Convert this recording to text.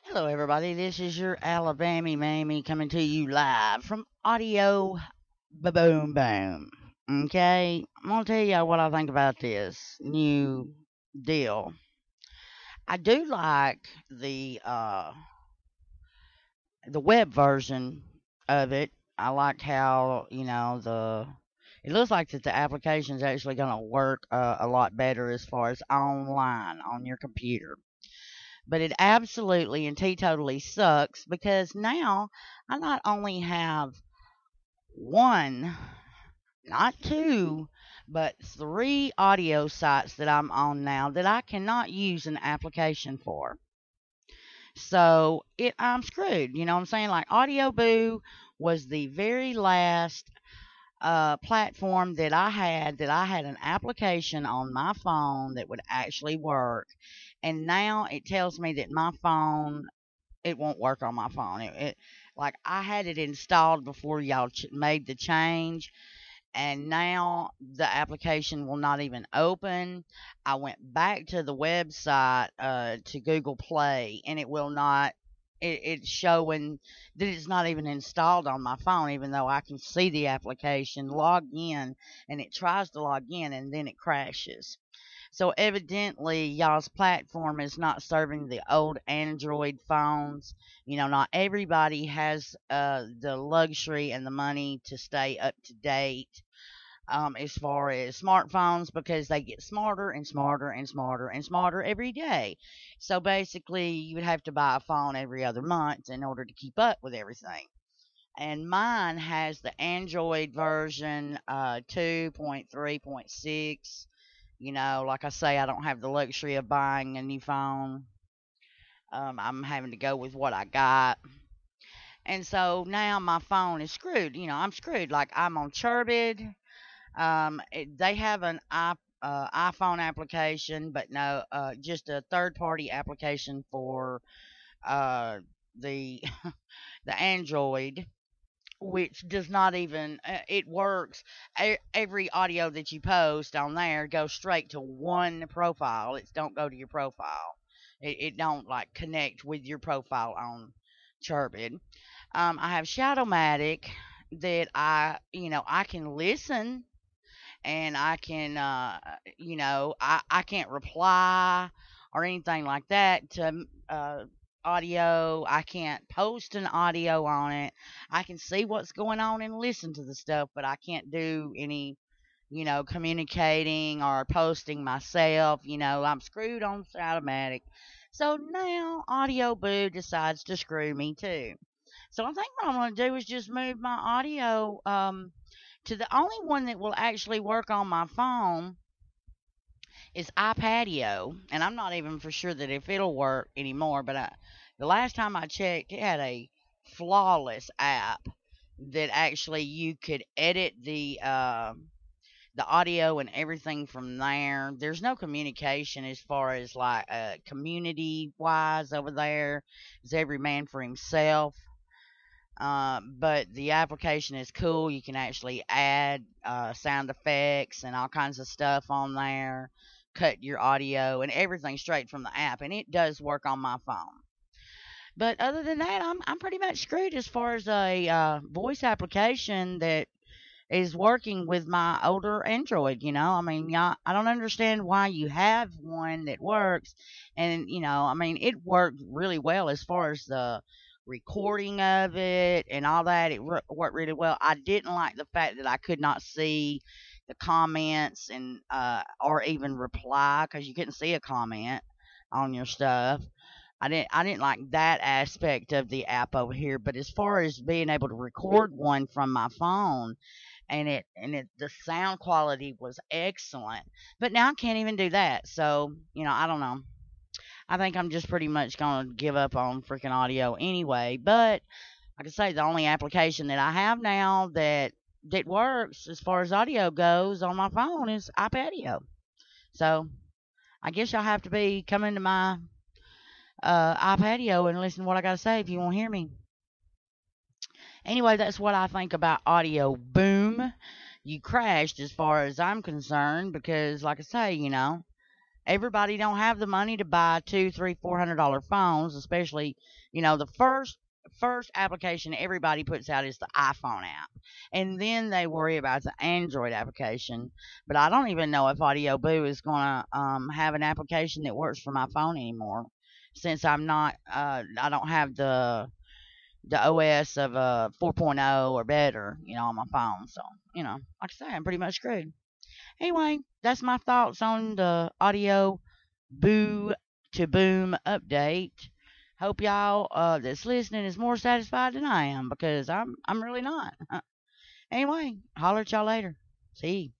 Hello, everybody. This is your Alabama Mammy coming to you live from Audio Boom Boom. Okay, I'm gonna tell you what I think about this new deal. I do like the web version of it. I like how it looks like that the application is actually gonna work a lot better as far as online on your computer. But it absolutely and teetotally sucks because now I not only have one, not two, but three audio sites that I'm on now that I cannot use an application for. So I'm screwed. You know what I'm saying? Like Audio Boo was the very last platform that I had an application on my phone that would actually work, and now it tells me that my phone it won't work on my phone. It like I had it installed before y'all made the change, and now the application will not even open. I went back to the website to Google Play, and it will not. It's showing that it's not even installed on my phone, even though I can see the application, log in, and it tries to log in, and then it crashes. So evidently, y'all's platform is not serving the old Android phones. You know, not everybody has the luxury and the money to stay up to date as far as smartphones because they get smarter and smarter and smarter and smarter every day. So basically, you would have to buy a phone every other month in order to keep up with everything. And mine has the Android version 2.3.6. You know, like I say, I don't have the luxury of buying a new phone. I'm having to go with what I got. And so now my phone is screwed. You know, I'm screwed. Like I'm on Turbid. They have an iPhone application, but no, just a third party application for the the Android, which does not even it works. Every audio that you post on there goes straight to one profile. It don't go to your profile. It don't like connect with your profile on Turbid. I have Shadowmatic that I can listen and I can I can't reply or anything like that to audio. I can't post an audio on it. I can see what's going on and listen to the stuff, but I can't do any communicating or posting myself. I'm screwed on Automatic. So now Audio Boo decides to screw me too. So I think what I'm going to do is just move my audio to the only one that will actually work on my phone is iPadio, and I'm not even for sure that if it'll work anymore. But the last time I checked, it had a flawless app that actually you could edit the audio and everything from there. There's no communication as far as like community wise over there. It's every man for himself. But the application is cool. You can actually add sound effects and all kinds of stuff on there, cut your audio and everything straight from the app, and it does work on my phone. But other than that, I'm pretty much screwed as far as a voice application that is working with my older Android. I mean, yeah, I don't understand why you have one that works, and I mean, it worked really well as far as the recording of it and all that. It worked really well. I didn't like the fact that I could not see the comments and or even reply because you couldn't see a comment on your stuff. I didn't like that aspect of the app over here, but as far as being able to record one from my phone and it the sound quality was excellent. But now I can't even do that. So, I don't know. I think I'm just pretty much going to give up on freaking audio anyway. But like I say, the only application that I have now that works as far as audio goes on my phone is iPadio. So I guess y'all have to be coming to my iPadio and listen to what I got to say if you want to hear me. Anyway, that's what I think about Audio Boom. You crashed as far as I'm concerned because, like I say, Everybody don't have the money to buy two, three, $400 phones, especially, the first application everybody puts out is the iPhone app. And then they worry about the Android application. But I don't even know if Audio Boo is gonna have an application that works for my phone anymore. Since I don't have the OS of 4.0 or better, on my phone. So, like I say, I'm pretty much screwed. Anyway, that's my thoughts on the Audio Boo to Boom update. Hope y'all that's listening is more satisfied than I am because I'm really not. Anyway, holler at y'all later. See you.